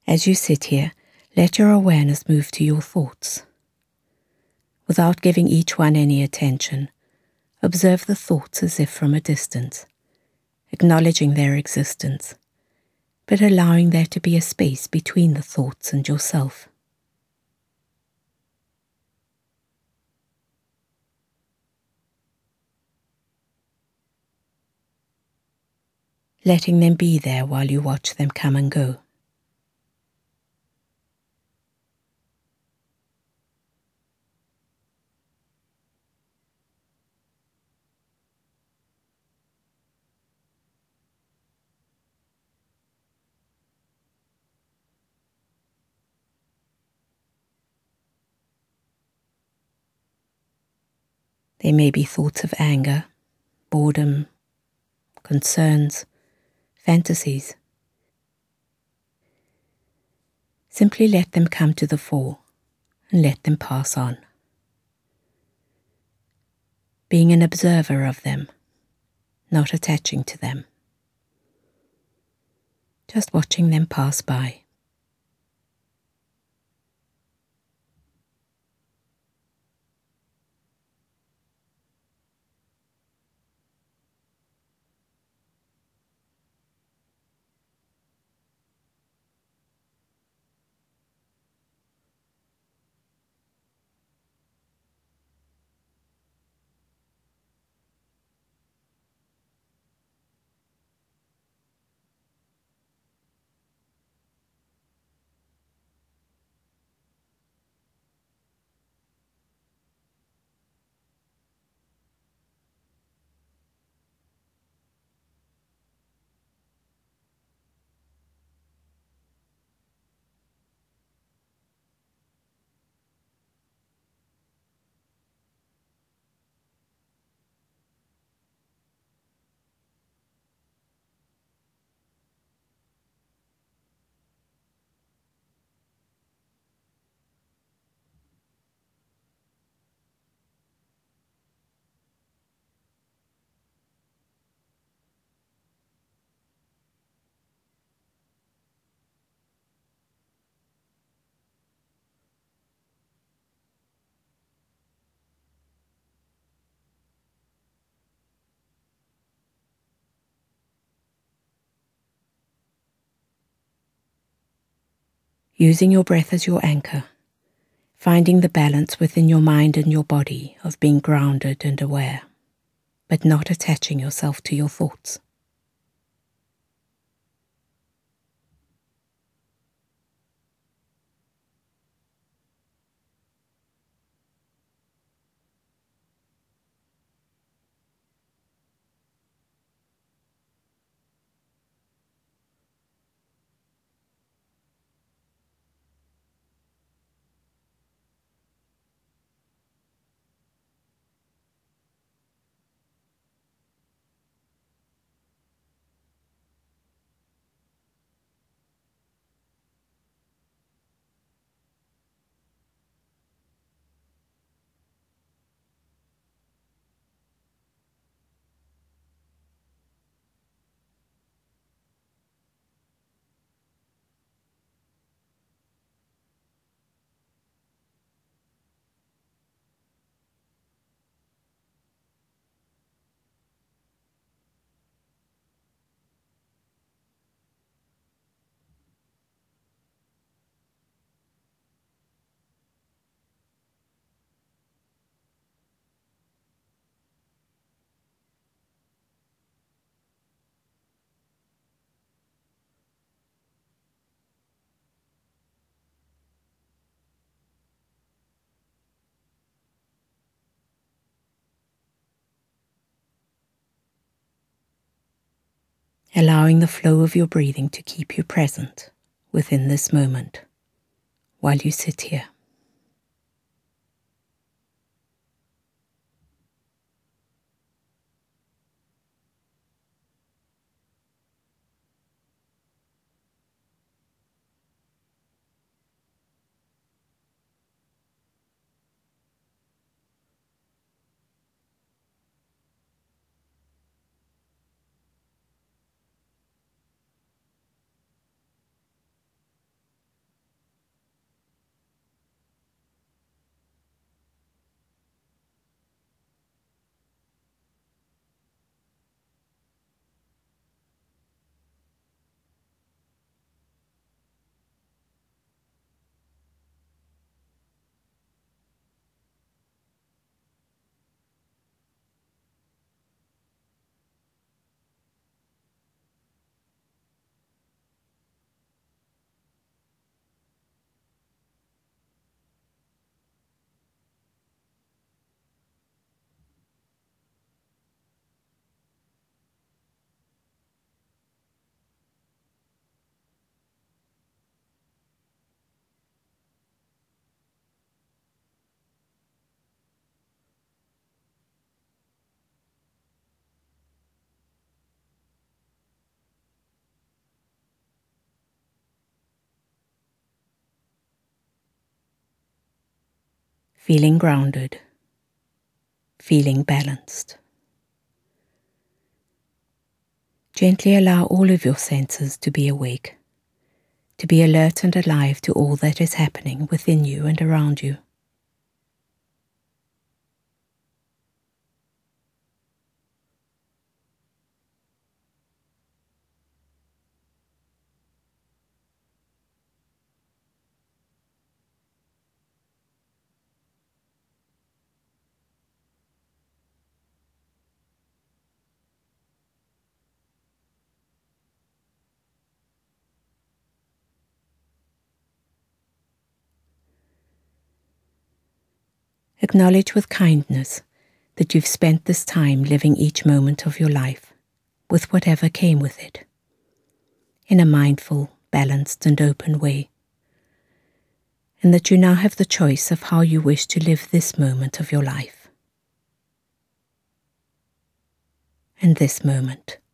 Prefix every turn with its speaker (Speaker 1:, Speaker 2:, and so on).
Speaker 1: As you sit here, let your awareness move to your thoughts. Without giving each one any attention, observe the thoughts as if from a distance, acknowledging their existence, but allowing there to be a space between the thoughts and yourself. Letting them be there while you watch them come and go. They may be thoughts of anger, boredom, concerns, fantasies. Simply let them come to the fore and let them pass on. Being an observer of them, not attaching to them. Just watching them pass by. Using your breath as your anchor, finding the balance within your mind and your body of being grounded and aware, but not attaching yourself to your thoughts. Allowing the flow of your breathing to keep you present within this moment while you sit here. feeling grounded, feeling balanced. Gently allow all of your senses to be awake, to be alert and alive to all that is happening within you and around you. Acknowledge with kindness that you've spent this time living each moment of your life, with whatever came with it, in a mindful, balanced and open way, and that you now have the choice of how you wish to live this moment of your life. And this moment.